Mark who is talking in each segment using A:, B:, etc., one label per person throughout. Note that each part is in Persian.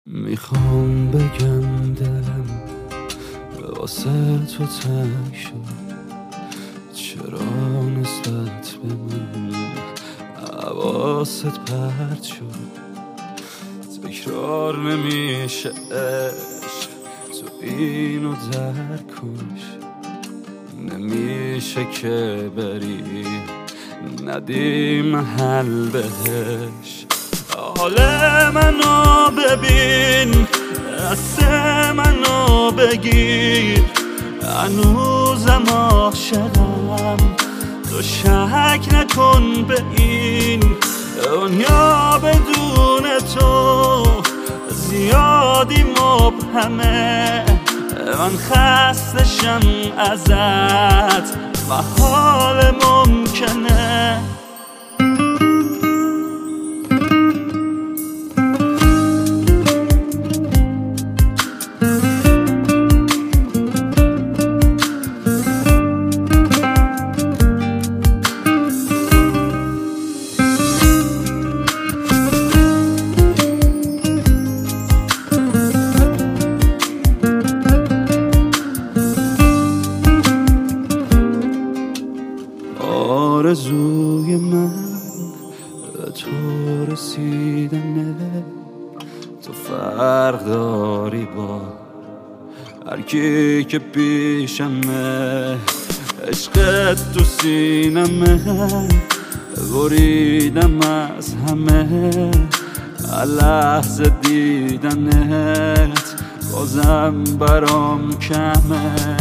A: میخوام بگم دلم واسه تو تنگ شد، چرا نسبت به من حواست پرت شد. تکرار نمیشه عشق، تو اینو درکش. نمیشه که بری ندی محل بهش. حال منو ببین، دست منو بگیر، هنوزم عاشقم. تو شک نکن به این دنیا بدون تو زیادی مبهمه. من خستشم ازت، محال ممکنه. آرزوی من به تو رسیدنه. تو فرق داری با هر کی که پیشمه. عشقت تو سینمه، بریدم از همه. هر لحظه دیدنت بازم برام کمه.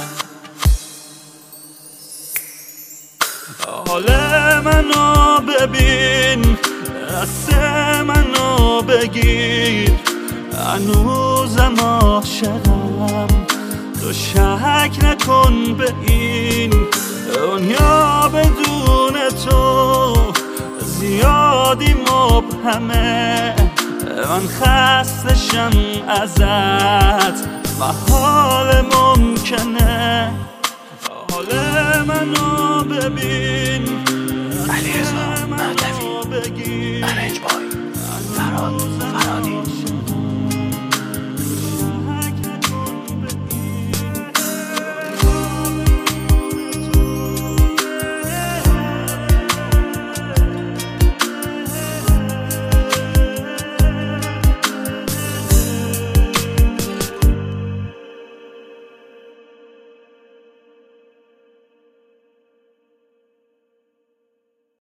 A: حال منو ببین، دست منو بگیر، هنوزم عاشقم. تو شک نکن به این دنیا بدون تو زیادی مبهمه. من خستشم ازت، محال ممکنه. حال منو ببین،
B: علیرضا مهدوی، ارنج بای فراد